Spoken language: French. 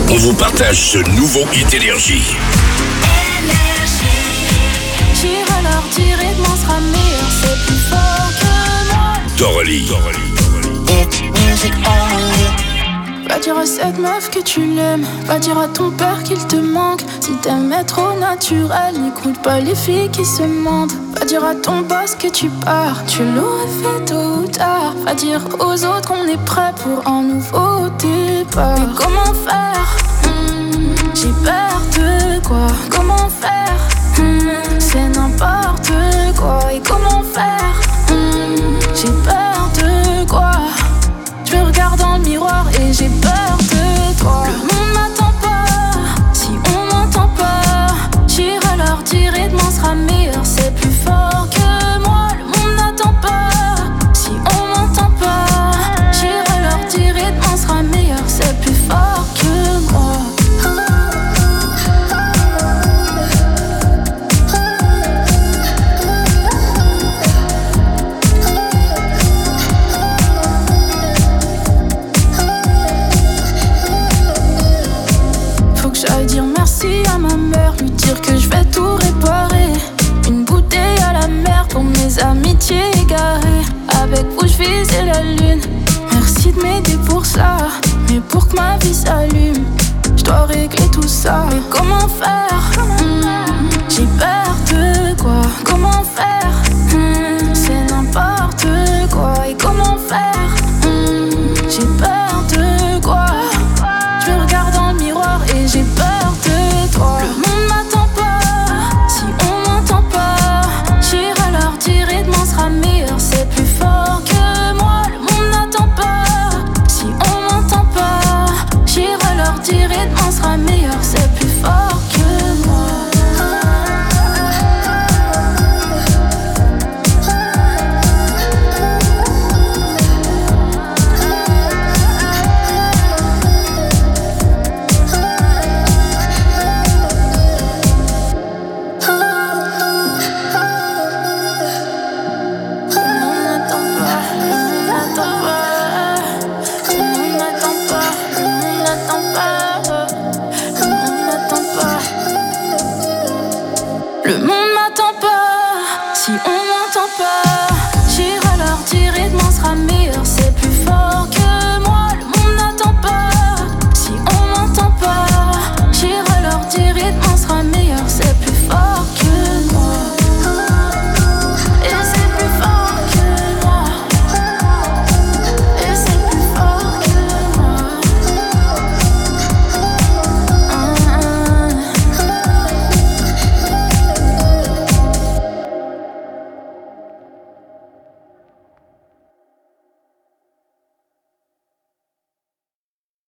On vous partage ce nouveau hit Énergie. J'irai leur dire et demain sera meilleur, c'est plus fort que moi. Dorely. Va dire à cette meuf que tu l'aimes, va dire à ton père qu'il te manque. Si t'aimes être trop naturel, n'écoute pas les filles qui se mentent. Va dire à ton boss que tu pars, tu l'aurais fait tôt ou tard. Va dire aux autres qu'on est prêt pour un nouveau départ. Mais comment faire? J'ai peur de quoi? Comment faire? C'est n'importe quoi. Et comment faire? J'ai peur de quoi? Je me regarde dans le miroir et j'ai peur de quoi? Le monde m'attend pas, si on m'entend pas, j'irai leur dire et demain sera meilleur, c'est plus fort que moi. Le monde n'attend pas, si on m'entend pas, j'irai leur dire et demain sera meilleur, c'est plus fort que moi. J'allais dire merci à ma mère, lui dire que je vais tout réparer. Une bouteille à la mer pour mes amitiés égarées. Avec vous je visais la lune. Merci de m'aider pour ça, mais pour que ma vie s'allume, je dois régler tout ça. Mais comment faire? J'ai peur de quoi? Comment faire?